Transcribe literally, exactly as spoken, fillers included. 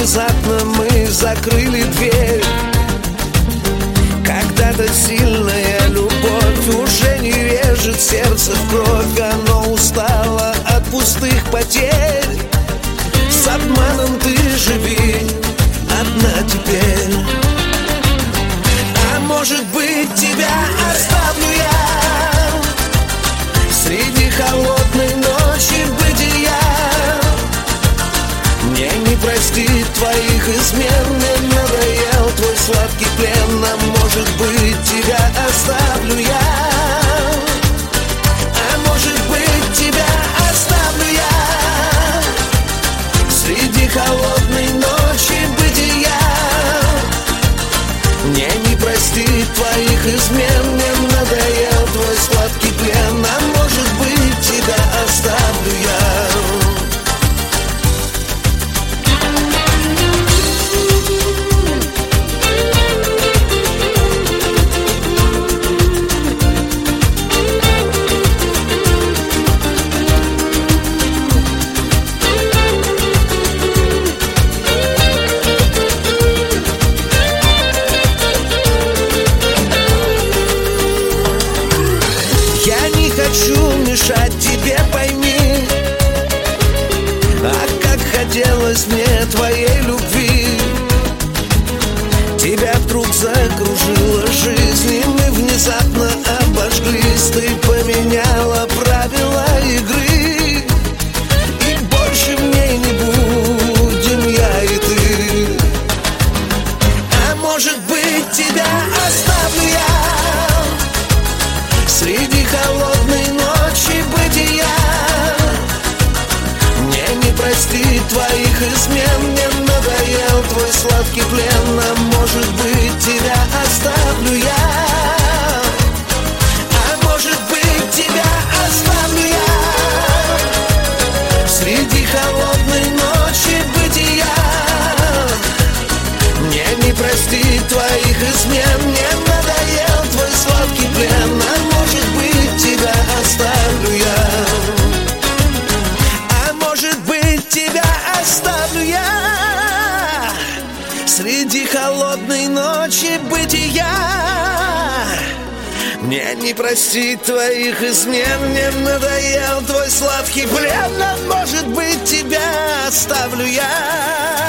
внезапно мы закрыли дверь. Когда-то сильная любовь уже не режет сердце в кровь. Оно устало от пустых потерь. С обманом ты живи одна теперь. А может быть, тебя оставлю я среди холодной ночи бытия. Мне не простить твоих измен, мне надоел твой сладкий плен. А может быть, тебя оставлю я. А может быть, тебя оставлю я среди холодной ночи бытия. Мне не простить твоих измен, мне надоел твой сладкий плен. А может быть, тебя оставлю я. Хочу мешать тебе, пойми. А как хотелось мне твоей любви. Тебя вдруг закружила жизнь, и мы внезапно обожглись. Ты поменяла правила игры, и больше в ней не будем я и ты. А может быть, тебя оставлю я среди холодной ночи бытия. Мне не простить твоих измен, мне надоел твой сладкий плен. А может быть, тебя оставлю я. А может быть, тебя оставлю я среди холодной ночи бытия. Мне не простить твоих измен, мне надоел твой сладкий плен. А может быть, тебя оставлю я. А может быть, тебя оставлю я среди холодной ночи бытия. Мне не простить твоих измен, мне надоел твой сладкий плен. А может быть, тебя оставлю я.